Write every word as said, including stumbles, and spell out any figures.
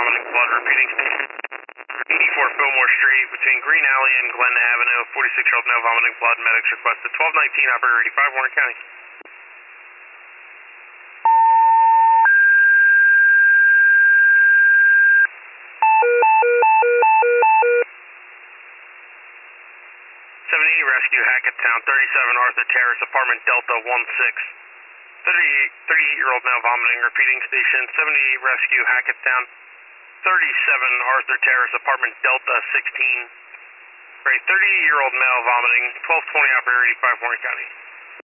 vomiting blood, repeating station. eighty-four Fillmore Street between Green Alley and Glen Avenue. forty-six-year-old male vomiting blood. Medics requested. twelve nineteen, operator eighty-five, Warner County. seventy-eight Rescue, Hackettstown, thirty-seven Arthur Terrace, apartment Delta one six. thirty-eight-year-old male vomiting, repeating station. seventy-eight Rescue, Hackettstown, thirty-seven Arthur Terrace, apartment Delta sixteen. Great, thirty-eight-year-old male vomiting, twelve twenty, operator eighty-five, Warren County.